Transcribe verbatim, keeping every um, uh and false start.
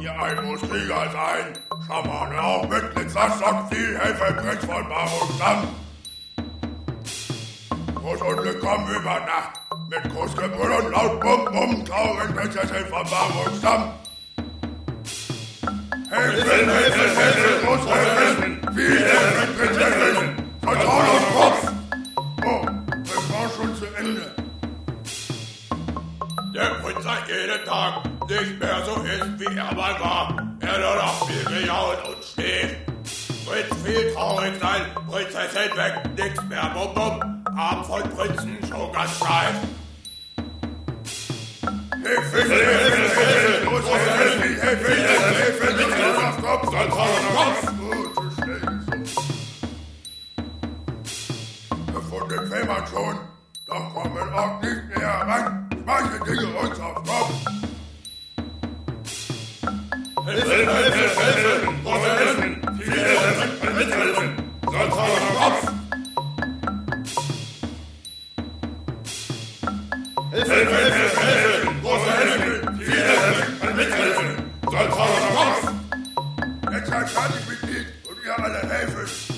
Ihr ein muss Krieger sein. Schamane auch mit Glitzerstock, viel Hilfe bringt von Baumstamm. Großunglück kommen über Nacht. Mit Großgebrüll und laut Bum Bum, traurig Prinzessin von Baumstamm. Helfen, helfen, helfen, Großhelfen, viel Hilfe, Prinzessin, Vertrauen und Kopf. Oh, das war schon zu Ende. Der Prinz seit jeden Tag nicht mehr so ist, wie er mal war. Er nur noch viel gejault und steht. Prinz viel traurig sein, Prinzessin weg, nix mehr Bum Bum. Arm von Prinzen schon ganz steif. Hilfe, Hilfe, Hilfe, Hilfe, Großhelfen, Hilfe, Hilfe, Hilfe, Hilfe, auf Kopf, Vertrauen und Kopf. Oh, zu schnell so. Gefunden will man schon, doch kommen auch nicht näher ran. Manche Dinge uns auf Kopf. Hilfe, Hilfe, Hilfe, Großhelfen, viel helfen, mithelfen, sonst haben wir Kopf. Hilfe, Hilfe, Hilfe, Großhelfen, viel helfen, mithelfen, sonst haben wir Kopf. Jetzt seid fertig mit Lied und ihr alle helfen.